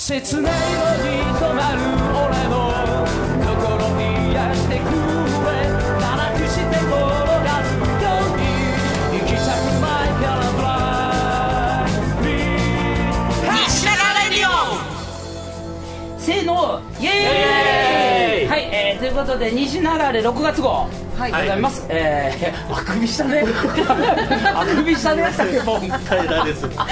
切ないのに止まる俺の心癒してくれ七くして転がすように行きたくないからフライ西長レディオせーのイエーイはい、ということで西長レ6月号はい、ございます。あくびしたね。あくびしたね。もう平らです。 はい、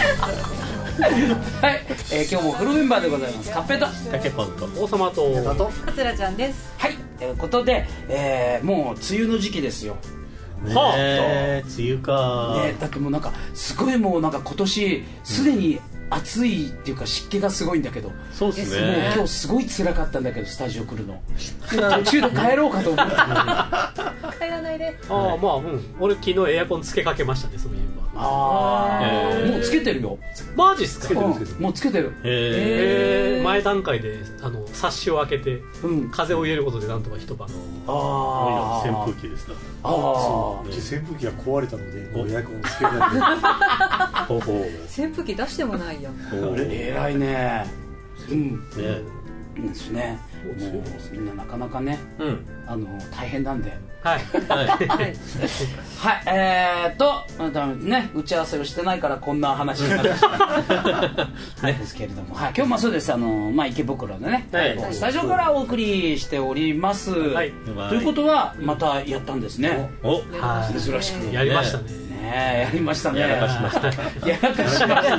今日もフルメンバーでございます。カッペとタケポンと王様とカツラちゃんです。 はい、ということで、もう梅雨の時期ですよ。 はあ、梅雨か。 ね、だってもうなんかすごいもうなんか今年すでに暑いっていうか湿気がすごいんだけど、 そうですね。 もう今日すごい辛かったんだけどスタジオ来るの。途中で帰ろうかと思って。 帰らないで。 ああ、まあ、俺昨日エアコンつけかけましたね、そういえば。 もうつけてるよ。 マジっすか？ もうつけてる。 前段階でサッシを開けて、風を入れることでなんとか一晩。 扇風機ですな。 扇風機が壊れたのでエアコンつけない扇風機出してもないやん。 偉いね。 ね。 ですね。もうみんななかなかね、大変なんで。 はい。 はい。ね、打ち合わせをしてないからこんな話になりました。はいですけれども、はい、今日もそうです。池袋でね、スタジオからお送りしております。ということはまたやったんですね。珍しくやりましたね。 やりましたね。 やらかしました。 やらか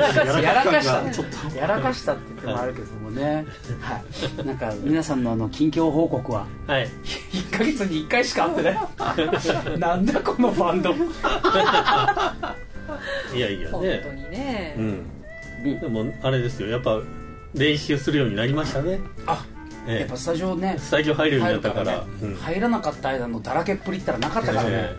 したって言ってもあるけどもね。はい。なんか皆さんの近況報告は1ヶ月に1回しか会ってない。なんだこのバンド。 いやいやね。 本当にね。 でもあれですよ。やっぱ練習するようになりましたね。 やっぱスタジオね。 スタジオ入るようになったから。 入らなかった間のだらけっぷりったらなかったからね。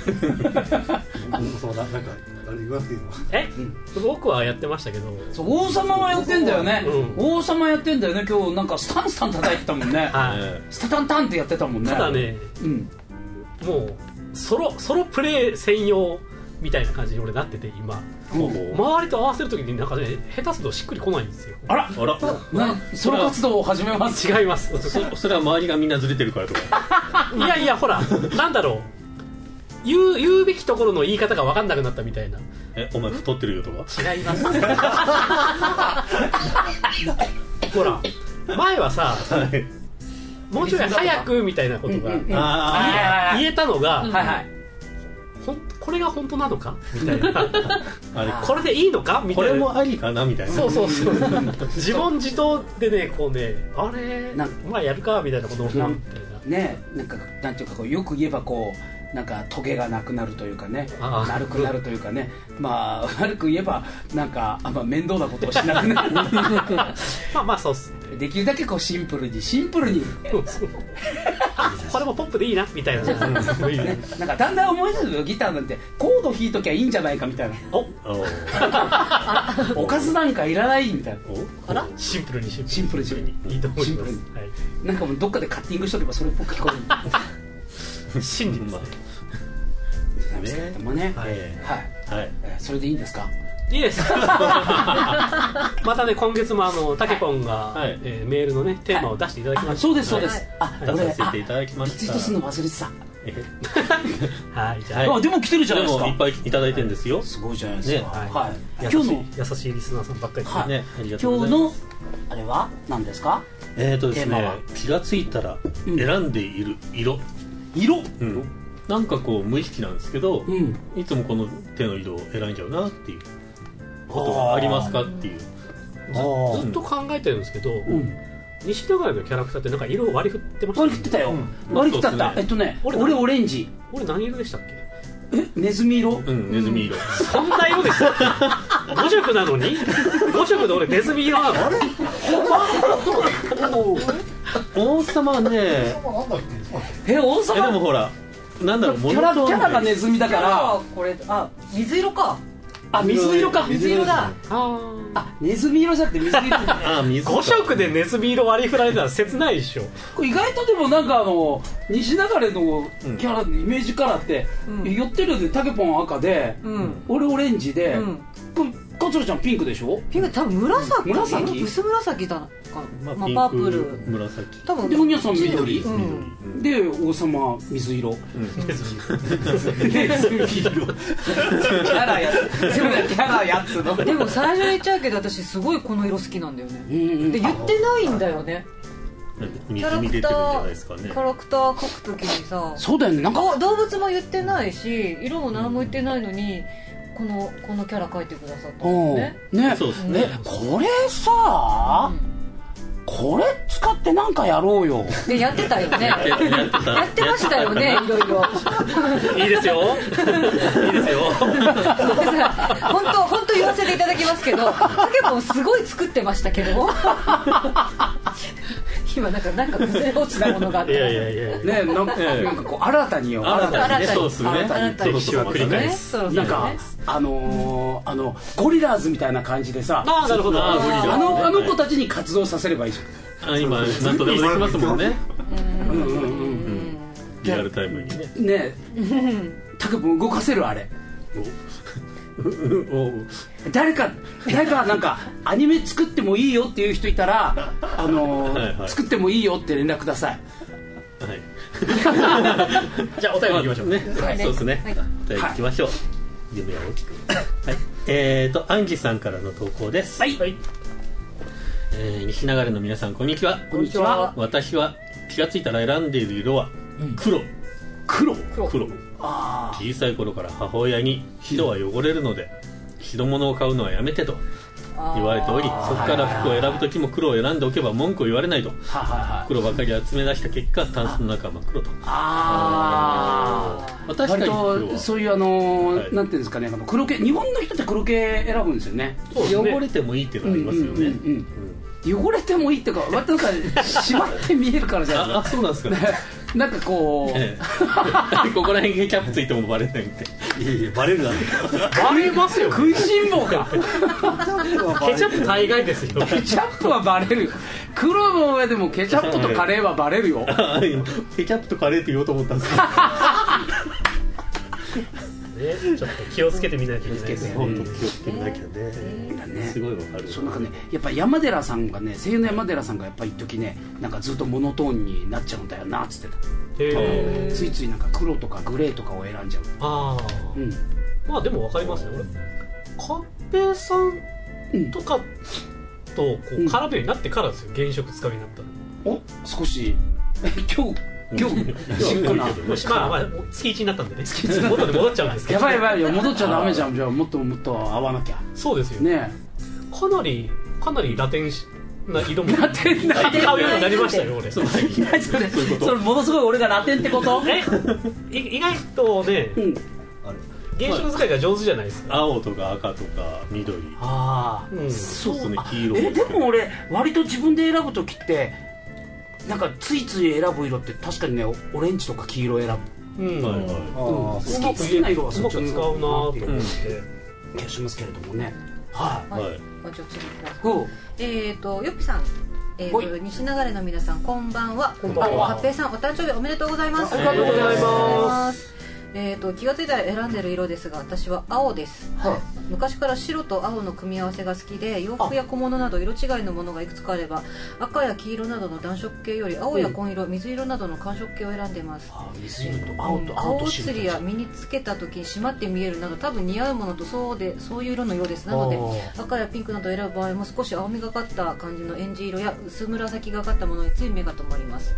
そうなんかあれ言わなくていいの？ 僕はやってましたけど。 王様はやってんだよね。王様やってんだよね。今日なんかスタンスタン叩いてたもんね。スタタンタンってやってたもんね。 ただね、もうソロプレイ専用みたいな感じに俺なってて今。周りと合わせるときになんかね、下手するとしっくりこないんですよ。 あらソロ活動を始めます。 違います。 それは周りがみんなずれてるからとか。 いやほら、なんだろう、言うべきところの言い方が分かんなくなったみたいな。 お前太ってるよとか。 違います。ほら前はさ、もうちょい早くみたいなことが言えたのが、これが本当なのかみたいな。これでいいのかみたいな。 これもありかなみたいな。 そう自問自答でね、こうね、あれまあやるかみたいなことを思うみたいなね。なんていうか、よく言えばこうなんかトゲがなくなるというかね、丸くなるというかね、まあ悪く言えばなんかあんま面倒なことをしなくなる。 まあそうっす。 できるだけこうシンプルにこれもポップでいいなみたいな。なんかだんだん思い出すよ。ギターなんてコード弾いときゃいいんじゃないかみたいな。おかずなんかいらないみたいな。 シンプルにいいと思います。 なんかもうどっかでカッティングしとけばそれっぽく聞こえる。 真理ですね。 でもね、それでいいんですか？ いいです。またね、今月もタケポンがメールのねテーマを出していただきました。 そうです。 出させていただきました。 リツイートするの忘れてた。 はい、じゃあでも来てるじゃないですか。 いっぱいいただいてるんですよ。 すごいじゃないですか。 はい。今日の優しいリスナーさんばっかりですね。 今日のあれは何ですか？ ですね、気がついたら選んでいる色。なんかこう無意識なんですけど、いつもこの手の色を選んじゃうなっていうことがありますかっていう。 ずっと考えてるんですけど、西永のキャラクターってなんか色を割り振ってました。 割り振ってたよ。割り振った。俺オレンジ。 俺何色でしたっけ？ ネズミ色。 ネズミ色。 そんな色でした。5色なのに5色で俺ネズミ色なの。 王様はね、 王様でもほら、なんだろう、 キャラがネズミだから。 これ水色か。 水色か。 水色だ。 ネズミ色じゃなくて水色。 5色でネズミ色割り振られたら切ないでしょ。 意外とでもなんか西流れのキャラのイメージカラーって寄ってるでタケポン赤で俺オレンジでこ桂ちゃんピンクでしょ。 ピンク多分紫、薄紫だか、 まあパープル紫多分。 でおにゃさん緑、 で王様水色、 水色キャラやつの。 でも最初に言っちゃうけど、私すごいこの色好きなんだよね。で言ってないんだよね。 にじみ出てるんじゃないですかね。 キャラクター描くときにさ、 そうだよね、なんか動物も言ってないし、色も何も言ってないのに、このキャラ描いてくださったんですね。 ね、 そうですね。 これさ、これ使ってなんかやろうよ。 でやってたよね。やってましたよね、いろいろ。 いいですよいいですよ。 本当言わせていただきますけど、タケポンすごい作ってましたけど。今なんか崩れ落ちたものがあって。 いやね、なんかこう新たによ。 新たにね、そうですね。 新たに繰り返す。 なんかゴリラーズみたいな感じでさ、 なるほど。 あの子たちに活動させればいいじゃん。 今なんとでもできますもんね。リアルタイムにね。 ね、タケポン動かせるあれ。誰かなんかアニメ作ってもいいよっていう人いたら、作ってもいいよって連絡ください。 はい。 じゃあお便りいきましょうね。そうですね。お便りいきましょう。夢は大きく。はい。アンジさんからの投稿です。 はい。 西流れの皆さん、こんにちは。 こんにちは。 私は気がついたら選んでいる色は黒。小さい頃から母親に白は汚れるので白物を買うのはやめてと言われており、そこから服を選ぶ時も黒を選んでおけば文句を言われないと、黒ばかり集め出した結果、タンスの中は真っ黒と。 確かにそういうなんていうんですかね、黒系、日本の人って黒系選ぶんですよね。 汚れてもいいっていうのがありますよね。 汚れてもいいっていうか、割となんか締まって見えるからじゃないですか。 あ、そうなんですか。 なんかこう、 ここら辺ケチャップついてもバレないみたい。いやバレるな。 バレますよ。 食いしん坊か。 ケチャップ大概ですよ。 ケチャップはバレる。黒の上でもケチャップとカレーはバレるよ。 ケチャップとカレーって言おうと思ったんですけど。 ちょっと気をつけてみないといけないですね。 本当気をつけなきゃね。すごいわかる。 そうなんかね、やっぱ山寺さんがね、声優の山寺さんがやっぱ一時ね、なんかずっとモノトーンになっちゃうんだよなっつってた。ついついなんか黒とかグレーとかを選んじゃう。 まあでもわかりますよ。カッペイさんとかとこう絡むようになってからですよ。原色使うようになったお、少し今日シックな。 まあ月1になったんでね。元に戻っちゃうんですけど。 やばいよ、戻っちゃダメじゃん。じゃあもっと合わなきゃ。 そうですよね。 かなりラテンな色もラテン買うようになりましたよ俺。それものすごい俺がラテンってこと？ 意外とね、原色使いが上手じゃないですか。 青とか赤とか緑。そうですね、黄色。 でも俺割と自分で選ぶ時ってなんかついつい選ぶ色って確かにね、オレンジとか黄色選ぶ。好きな色はそっちを使うなと思って気がしますけれどもね。はい。 じゃあ次いきます。よっぴさん、西流れの皆さん、こんばんは。はっぺいさん、お誕生日おめでとうございます。 ありがとうございます。 気がついたら選んでる色ですが、私は青です。昔から白と青の組み合わせが好きで、洋服や小物など色違いのものがいくつかあれば、赤や黄色などの暖色系より青や紺色、水色などの寒色系を選んでます。 水色と青と顔写りや身につけた時に締まって見えるなど、多分似合うものとそういう色のようです。なので赤やピンクなどを選ぶ場合も、少し青みがかった感じのエンジ色や薄紫がかったものについ目が止まります。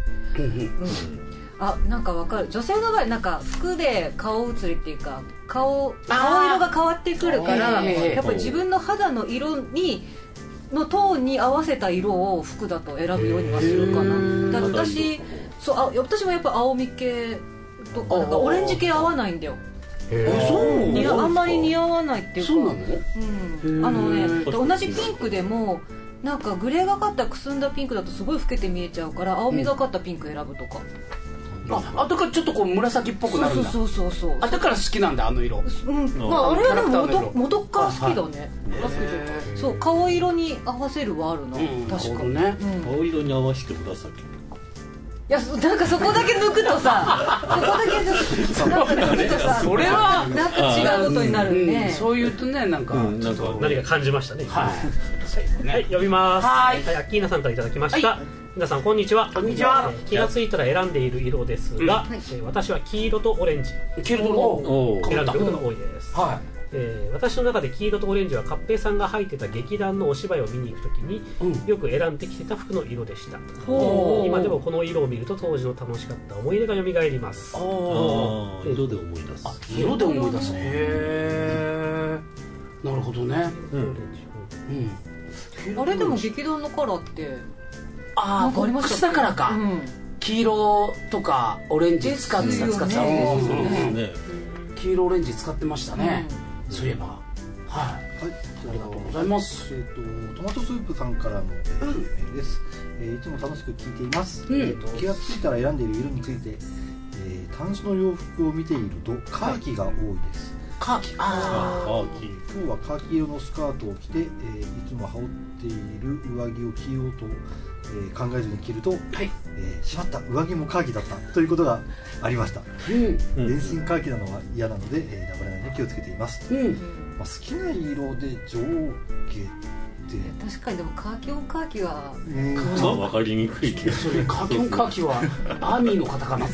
なんかわかる。女性の場合なんか服で顔写りっていうか顔色が変わってくるから、やっぱり自分の肌の色のトーンに合わせた色を服だと選ぶようにはするかな。だから私もやっぱ青み系とか、なんかオレンジ系合わないんだよ。あんまり似合わないっていうか。そうなの？同じピンクでもなんかグレーがかったくすんだピンクだとすごい老けて見えちゃうから、青みがかったピンク選ぶとか。 だからちょっとこう紫っぽくなるんだ。 そうだから好きなんだ、あの色。 まああれはでも元から好きだね。そう、顔色に合わせるはあるな。確かにね。 顔色に合わせてください。 いやなんかそこだけ抜くとさそこだけ抜くとさそれはなんか違うことになるね、 そう言うとねなんかちょっと何か感じましたね。 はい、 はい、読みます。 はい、 アッキーナさんからいただきました。皆さんこんにちは。 こんにちは。 気がついたら選んでいる色ですが、私は黄色とオレンジ。 黄色と選んでいることが多いです。 はい。 私の中で黄色とオレンジは勝平さんが入ってた劇団のお芝居を見に行くときに、よく選んできてた服の色でした。今でもこの色を見ると当時の楽しかった思い出が蘇ります。 色で思い出す。 色で思い出す。へえ。なるほどね。 あれでも劇団のカラーってボックスだからか。黄色とかオレンジ使ってた。黄色オレンジ使ってましたね、そういえば。はい、ありがとうございます。 トマトスープさんからのメールです。いつも楽しく聞いています。気がついたら選んでいる色について、単種の洋服を見ているとカーキが多いです。 カーキ、 今日はカーキ色のスカートを着て、いつも羽織っている上着を着ようと、考えずに着ると、しまった上着もカーキだったということがありました。全身カーキなのは嫌なので、ダブらないように気をつけています。好きな色で上下って確かにでもカーキオンカーキは分かりにくいけど、 カーキオンカーキはアーミーの方かな。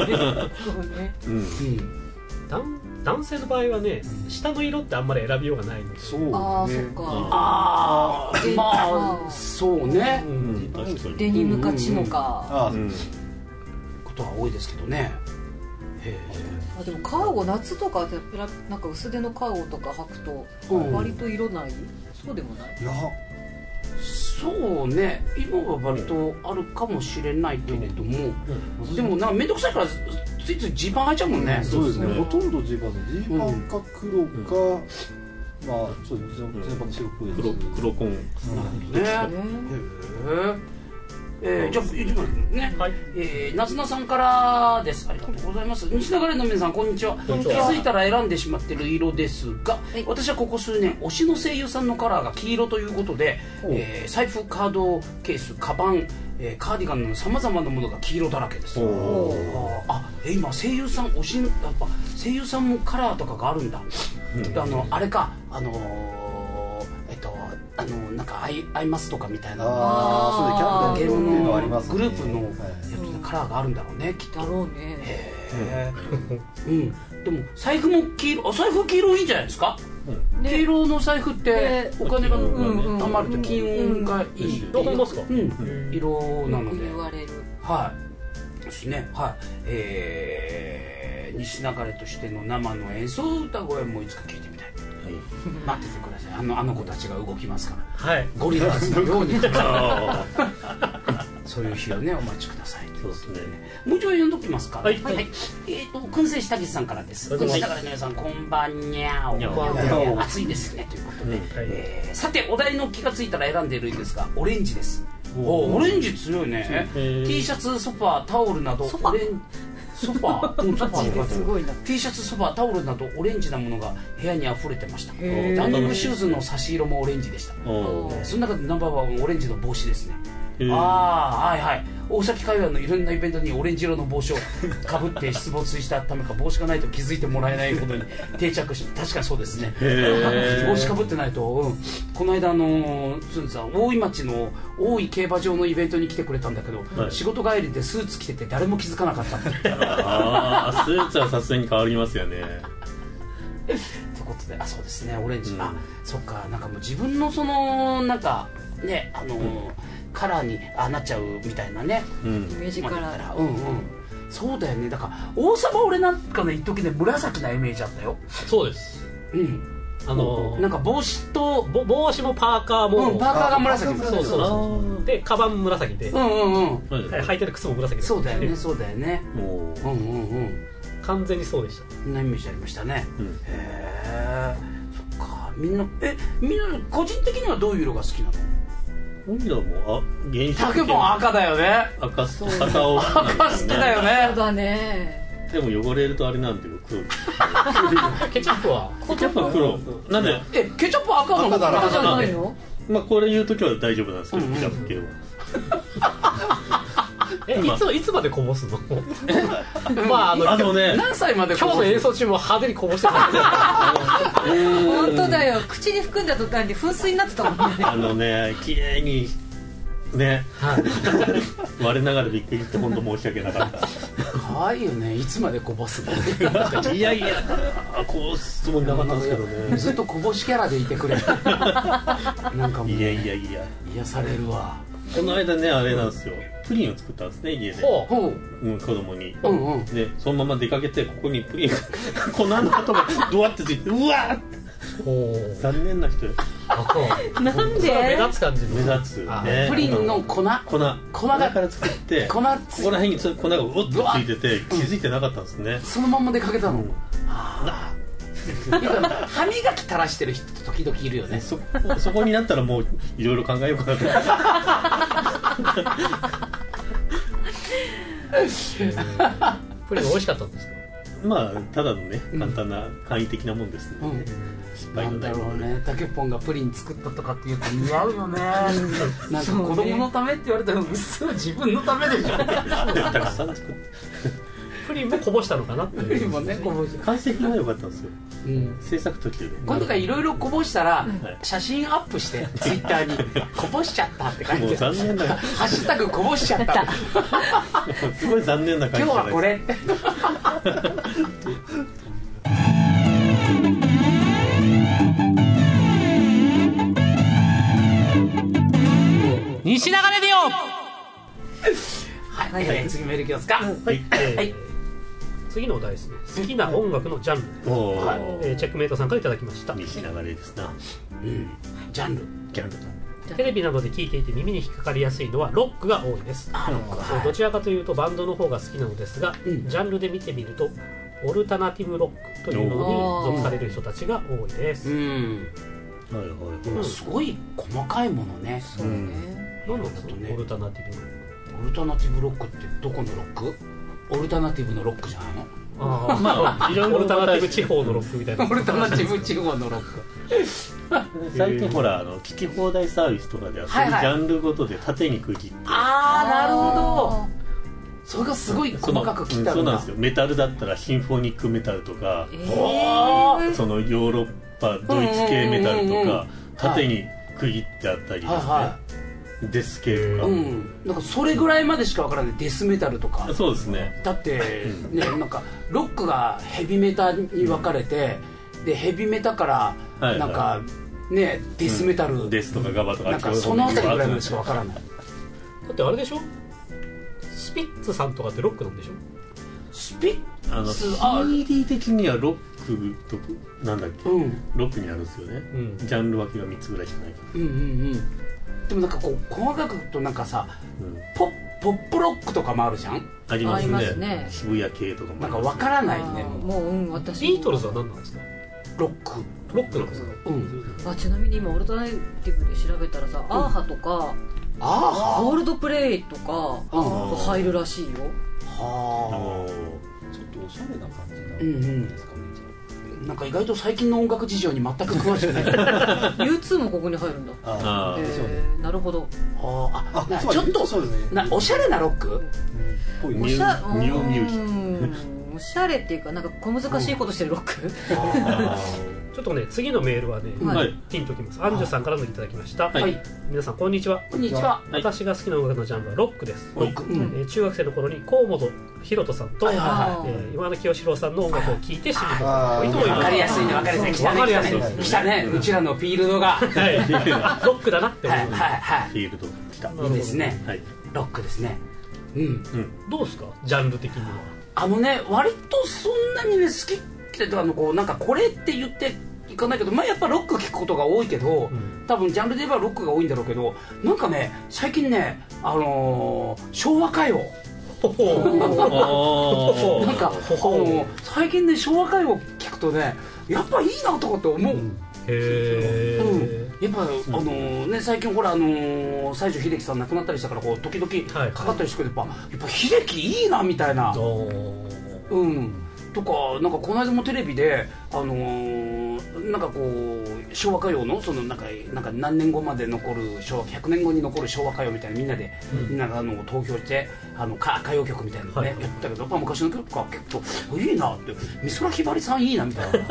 男性の場合はね、下の色ってあんまり選びようがないので。 そっか。 まあそうね。 デニムかチノかことは多いですけどね。 でもカーゴ夏とかなんか薄手のカーゴとか履くと割と色ない？そうでもない？ いや、 そうね、今は割とあるかもしれないけれども、でもなんか面倒くさいからついついジーパン履いちゃうもんね。 そうですね。ほとんどジーパンか黒か、まあそうですね、ジーパン白っぽいです。 黒コン。 じゃあね、なずなさんからです。ありがとうございます。西流れの皆さんこんにちは。気づいたら選んでしまっている色ですが、私はここ数年推しの声優さんのカラーが黄色ということで、財布、カードケース、カバン、カーディガンのさまざまなものが黄色だらけです。今声優さん推し、やっぱ声優さんもカラーとかがあるんだ。あれか、なんかアイマスとかみたいな、 そういうキャラゲームのグループのカラーがあるんだろうね、きっと。 だろうね。 でも財布も黄色、財布黄色いいんじゃないですか。黄色の財布ってお金が貯まると金運がいいどう思いますか。 色なので言われる。 はいですね。はい。西流れとしての生の演奏歌声もいつか聞いてみたい。待っててください。あの子たちが動きますから。ゴリラーズのように。そういう日をね、お待ちください。 そうですね。 もう一度読んどきますか。はい。燻製下着さんからです。西流れの皆さんこんばんにゃお。暑いですねということで。さてお題の気がついたら選んでいるんですが、オレンジです。オレンジ強いね。T シャツ、ソファー、タオルなどオレンジ。ソファー、 すごいな。 T シャツ、ソファー、タオルなどオレンジなものが部屋にあふれてました。ダンニングシューズの差し色もオレンジでした。その中でナンバーワンオレンジの帽子ですね。はいはい。大崎海岸のいろんなイベントにオレンジ色の帽子をかぶって出没したためか、帽子がないと気づいてもらえないほどに定着し、確かにそうですね。帽子かぶってないと、この間大井町の大井競馬場のイベントに来てくれたんだけど、仕事帰りでスーツ着てて誰も気づかなかったって。 スーツはさすがに変わりますよね。 ということで、そうですね、オレンジ。そっか、なんかもう自分のそのなんかね、カラーになっちゃうみたいなね、 イメージカラー。 そうだよね。だから王様、俺なんかね、一時ね、紫なイメージあったよ。 そうです。 なんか帽子と帽子もパーカーも、 パーカーが紫です。 そうで、カバン紫で、履いてる靴も紫で。 そうだよね、そうだよね。 完全にそうでした。 そんなイメージありましたね。そっか。みんな個人的にはどういう色が好きなの？ 色も竹も赤だよね。 赤好きだよね。 そうだね。 でも汚れるとあれなんで黒。 ケチャップは黒。なんで？ ケチャップは赤の赤じゃないの？ まあこれ言うときは大丈夫なんですけど、ケチャップ系は。 いつまでこぼすの？まあね、 何歳まで今日の演奏中も派手にこぼしてた。 本当だよ、口に含んだ途端に噴水になってたもんね。 綺麗にね、我ながらびっくりして本当申し訳なかった。 可愛いよね、いつまでこぼすの？ いやこぼすつもりなかったんですけどね。 ずっとこぼしキャラでいてくれ。なんかもう、 いや癒されるわ。 この間ね、あれなんですよ、プリンを作ったんですね、家で。子供に。でそのまま出かけて、ここにプリン粉の跡がドワってついて、うわーって。残念な人。 なんで？ 目立つ感じ。 目立つね。 プリンの粉がから作って、ここら辺に粉がうおっとついてて気づいてなかったんですね。 そのまんま出かけたの。歯磨き垂らしてる人時々いるよね。 そこになったらもういろいろ考えようかなと。 プリン美味しかったんですか？ まあただのね、簡単な簡易的なもんですね。 なんだろうね、タケポンがプリン作ったとかって言うと似合うよね。なんか子供のためって言われたら自分のためでしょ。たくさん作って。 プリンもこぼしたのかなって。 プリンもね、こぼした。 完成品が良かったんですよ。制作途中で。 今度からいろいろこぼしたら写真アップしてツイッターにこぼしちゃったって書いて。 もう残念な。 ハッシュタグこぼしちゃった。 すごい残念な感じ。 今日はこれ。 西流れでよ。 はい、次メールいきますか。はい。 次のお題ですね。好きな音楽のジャンルです。チェックメイトさんからいただきました。 西流れですな。 ジャンル。 テレビなどで聴いていて耳に引っかかりやすいのはロックが多いです。どちらかというとバンドの方が好きなのですが、ジャンルで見てみるとオルタナティブロックというのに属される人たちが多いです。 すごい細かいものね。 何なんですかね、オルタナティブロック。 オルタナティブロックってどこのロック？オルタナティブのロックじゃないの？ オルタナティブ地方のロックみたいな。 オルタナティブ地方のロック。 最近ほら聞き放題サービスとかではそういうジャンルごとで縦に区切って。 なるほど。それがすごい細かく切ったんだ。 そうなんですよ。メタルだったらシンフォニックメタルとか、そのヨーロッパドイツ系メタルとか縦に区切ってあったりですね。デス系とか、 なんかそれぐらいまでしかわからないデスメタルとか。 そうですね。 だってね、なんかロックがヘビメタに分かれて、でヘビメタからなんかねデスメタル、 デスとかガバとかなんかそのあたりぐらいまでしかわからない。 だってあれでしょ、スピッツさんとかってロックなんでしょ。 スピッツ CD 的にはロックとなんだっけ、ロックになるんですよね。ジャンル分けが3つぐらいしかないから。 でもなんかこう細かくとなんかさ、ポップロックとかもあるじゃん。 ありますね。渋谷系とかもなんかわからないね。 もう私ビートルズは何なんですか。 ロックなんですか。 ちなみに今オルタナティブで調べたらさ、アーハとかコールドプレイとか入るらしいよ。 ちょっとおしゃれな感じなんですかね。 なんか意外と最近の音楽事情に全く詳しくない。 U2 もここに入るんだ。なるほど。 ちょっとおしゃれなロック。 ニューミュージック。 おしゃれっていうかなんか小難しいことしてるロック。 ちょっとね、次のメールはね、ピンときます。アンジュさんからのいただきました。皆さんこんにちは。 こんにちは。 私が好きな音楽のジャンルはロックです。中学生の頃に河本大翔さんと今の清志郎さんの音楽を聴いて知ることが多いと思います。 わかりやすいね、わかりやすい。来たね、うちらのフィールドが。 ロックだなって思う。 フィールドが来た。 いいですね。ロックですね。 どうですか、ジャンル的には。 割とそんなにね好きってなんかこれって言っていかないけど、やっぱロック聴くことが多いけど、多分ジャンルで言えばロックが多いんだろうけど、なんかね最近ね昭和歌謡なんか最近ね昭和歌謡聴くとねやっぱいいなとかって思う。やっぱ最近ほら西城秀樹さん亡くなったりしたから時々かかったりしてくるとやっぱ秀樹いいなみたいな。とかなんかこの間もテレビでなんかこう昭和歌謡のそのなんか何年後まで残る昭和100年後に残る昭和歌謡みたいなみんなで、みんなが投票して歌謡曲みたいなのね、やったけどやっぱ昔の曲が結構いいなって、美空ひばりさんいいなみたいな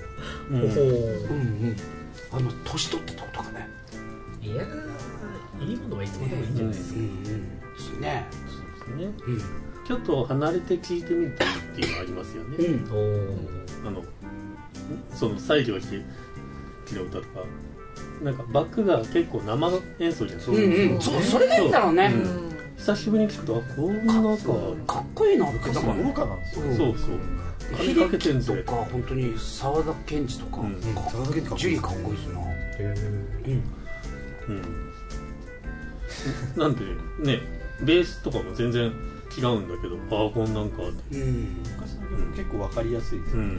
年取ったとことかね、 いやいいものはいつまでもいいんじゃないですか。 ね、 ちょっと離れて聴いてみるといいっていうのありますよね。その西城秀樹の歌とか、なんかバックが結構生演奏じゃないですか。 それがいいんだろうね。 久しぶりに聞くとこんなかっこいいなってなんか豪華なんですよ。 そう秀樹とか本当に沢田研二とか、ジュリーかっこいいですな。 なんでね、ベースとかも全然違うんだけど、こんなんかって。 昔の曲結構わかりやすいですね。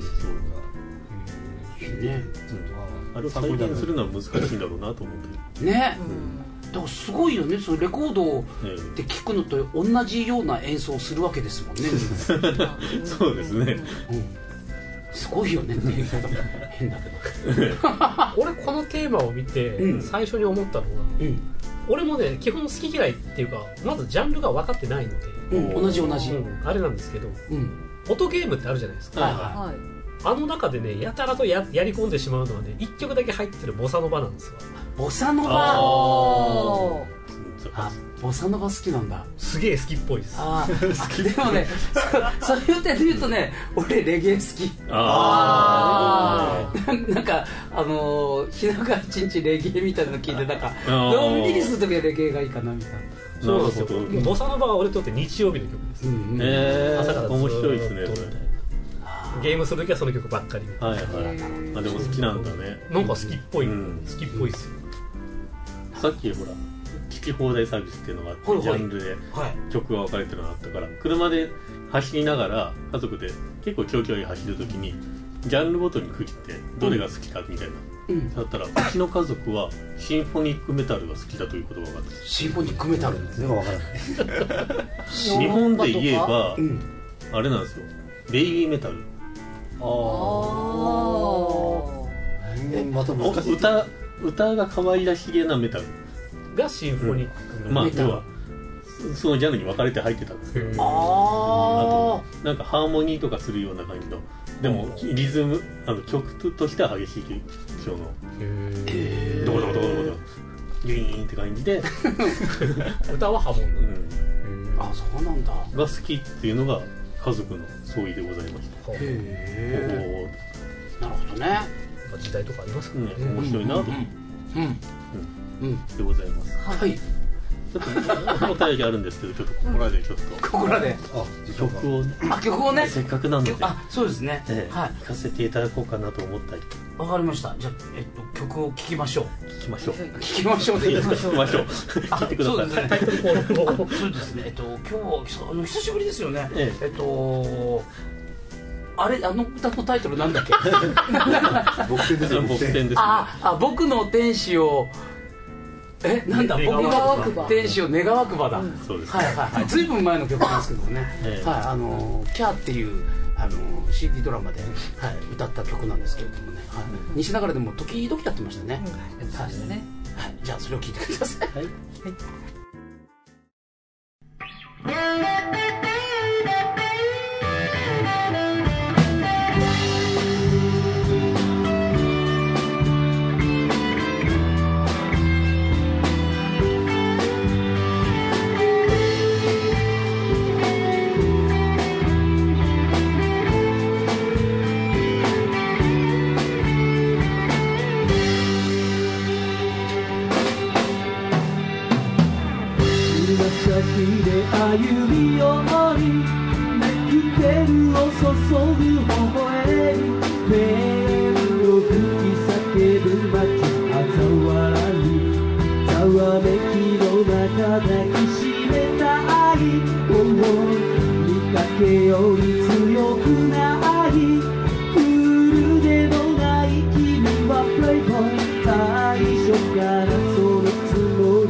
あれを再現するのは難しいんだろうなと思ってね。だからすごいよね、そのレコードで聴くのと同じような演奏をするわけですもんね。 そうですね。 すごいよねっていうけど変だけど。 俺このテーマを見て最初に思ったのは、俺もね基本好き嫌いっていうか、まずジャンルが分かってないので、 同じあれなんですけど、音ゲームってあるじゃないですか。あの中でねやたらと やり込んでしまうのはね、1曲だけ入ってるボサノバなんですよ。 ボサノバ。ボサノバ好きなんだ。 すげえ好きっぽいです。 でもね、そういう点で言うとね、俺レゲエ好き。なんか日中一日レゲエみたいなの聞いて、なんかのんびりするときはレゲエがいいかなみたいな。 そうなんですよ。ボサノバは俺にとって日曜日の曲です。 朝から面白いですね。 ゲームするときはその曲ばっかり。 でも好きなんだね。 なんか好きっぽい、好きっぽいですよ。 さっきほら聴き放題サービスっていうのがあって、ジャンルで曲が分かれてるのがあったから、車で走りながら家族で結構長距離走るときにジャンルごとに区切ってどれが好きかみたいな、だったらうちの家族はシンフォニックメタルが好きだということが分かった。 シンフォニックメタル全然分からない。 日本で言えばあれなんですよ、ベイビーメタル。 また難しい。 歌が可愛らしげなメタルがシンフォニックメタル、要はそのジャンルに分かれて入ってたんですけど、あとなんかハーモニーとかするような感じの、でもリズム曲としては激しい曲調のドコドコドコドコギュイーンって感じで歌はハモン、 そうなんだが好きっていうのが家族の相違でございました。 なるほどね。 時代とかありますかね。 面白いなと思ってでございます。 はい。 ちょっとお便りあるんですけど、ちょっとここらで曲をね、 せっかくなので、 そうですね。 聴かせていただこうかなと思ったり。 わかりました。じゃあ曲を聴きましょう。 聴きましょう。 聴きましょうでいいですか。 聴きましょう。聴いてください。 タイトルコールを。そうですね。今日久しぶりですよね。あれ、あの歌のタイトルなんだっけ。 僕天ですよ。 僕天ですね。 僕の天使をなんだ、僕の天使を願わくばだ。 そうです。 ずいぶん前の曲なんですけどもね。キャーっていうCD ドラマで歌った曲なんですけれどもね。西流れでも時々やってましたね。 そうですね。 じゃあそれを聞いてください。 歩み寄り泣きてるを注ぐ微笑みメールを吹き叫ぶ街嘲笑いざわめきの中抱きしめた愛を見かけより強くないクールでもない君はプレイボーイ最初からそのつもり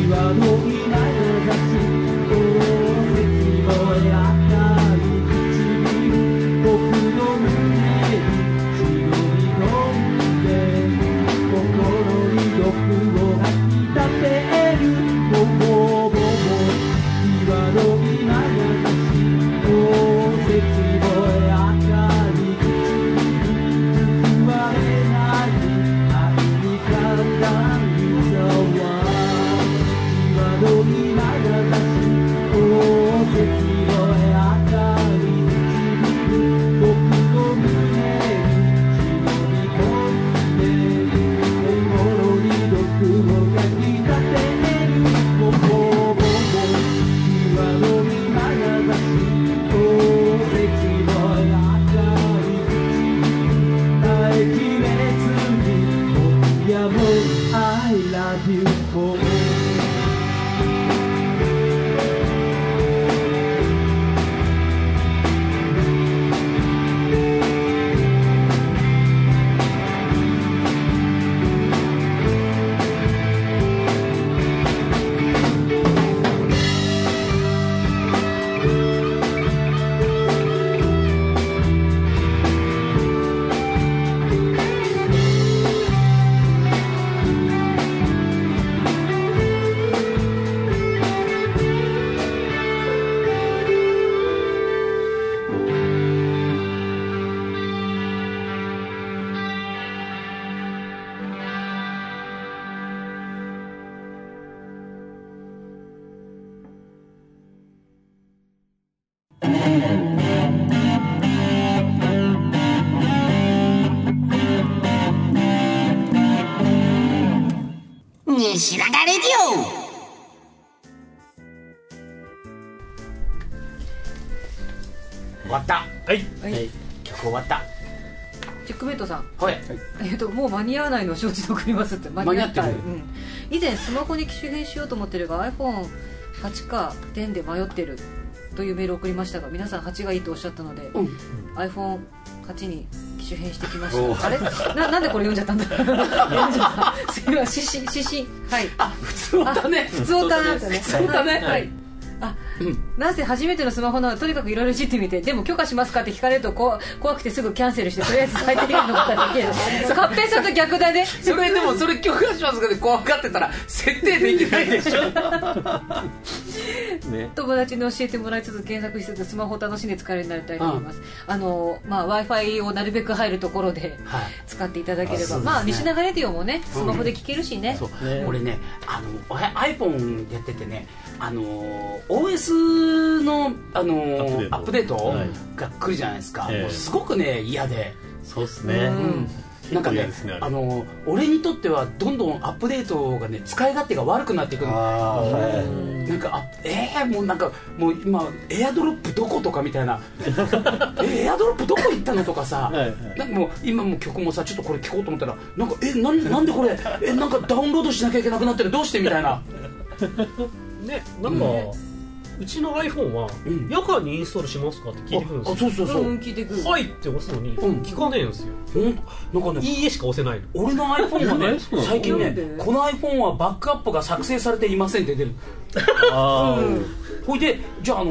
西長レディオ。 終わった。 はい、 はい、 曲終わった。 チェックメイトさん、 はい、 もう間に合わないのを承知で送りますって。 間に合ってる、 以前スマホに機種変しようと思ってるが iPhone8 か10で迷ってるというメールを送りましたが、皆さん8がいいとおっしゃったので、iPhone8 に機種変してきました。あれなんでこれ読んじゃったんだすいません、指針、はい、 普通だね、 普通だね、 普通だね、 はい、なんせ初めてのスマホなのでとにかくいろいろいじってみて、でも許可しますかって聞かれると怖くてすぐキャンセルして、とりあえず最低限のことはできる勝平さんと逆だね。 それでもそれ許可しますかって怖がってたら設定できないでしょね、友達に教えてもらいつつ検索しつつスマホを楽しんで使えるようになりたいと思います。Wi-Fi をなるべく入るところで使っていただければ、西長レディオもねスマホで聞けるしね。 俺ねiPhone やっててね、OS の、アップデートが来るじゃないですか、もうすごくね嫌で。 そうですね、 なんかね、俺にとってはどんどんアップデートがね使い勝手が悪くなっていくの。なんかもうなんかもう今エアドロップどことかみたいなエアドロップどこ行ったのとかさ、なんかもう今も曲もさちょっとこれ聴こうと思ったらなんかなんでこれなんかダウンロードしなきゃいけなくなってる、どうしてみたいなね、なんか、うちの iPhone は夜間にインストールしますかって聞いてくるんですよ。 そう、 聞いてくる。 はいって押すのに聞かねえんですよ。なんかね、いいえしか押せないの。 俺の iPhone はね最近ね、この iPhone はバックアップが作成されていませんって出る。ほいでじゃあ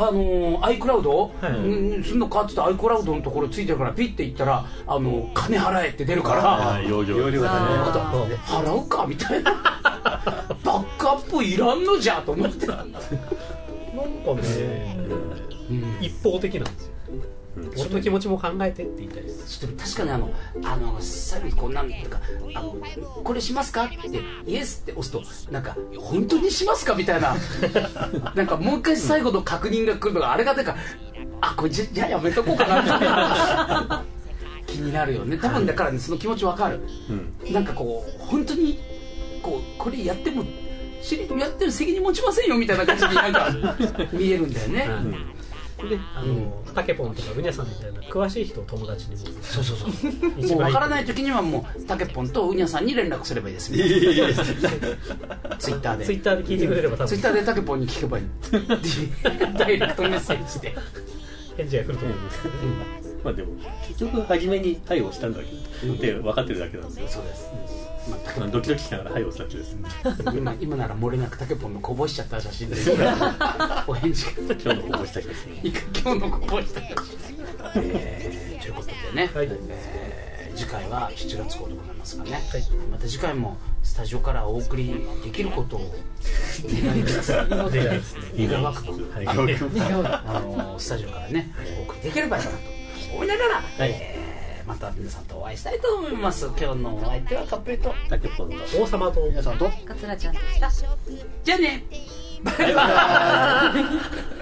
iCloud すんのかって言ったら iCloud のところついてるからピッていったら金払えって出るから容量がね払うかみたいなバックアップいらんのじゃと思ってなんかね、一方的なんですよ。俺の気持ちも考えてって言いたいです。 ちょっと確かに最後にこうなんかこれしますかってイエスって押すとなんか本当にしますかみたいななんかもう一回最後の確認が来るのがあれがなんかこれじゃあやめとこうかなって気になるよね多分。だからねその気持ちわかる、なんかこう本当にこれやってもやってる責任持ちませんよみたいな感じになんか見えるんだよね。 でタケポンとかウニャさんみたいな詳しい人を友達にもそうもう分からない時にはもうタケポンとウニャさんに連絡すればいいですみたいなツイッターで聞いてくれれば多分ツイッターでタケポンに聞けばいいダイレクトメッセージで返事が来ると思うんですけど、 でも結局初めに対応したんだけどって分かってるだけなんですよ。 そうです。 ドキドキしながら「はいお先です」 今なら漏れなくタケポンのこぼしちゃった写真ですお返事が今日のこぼした写真今日のこぼした写真ということでね、次回は7月号でございますがね、また次回もスタジオからお送りできることを願いますので願わくとスタジオからねお送りできればいいかなと思いながら、また皆さんとお会いしたいと思います。今日のお相手はカッペイとタケポンの王様と皆さんと桂ちゃんでした。 じゃあねバイバイ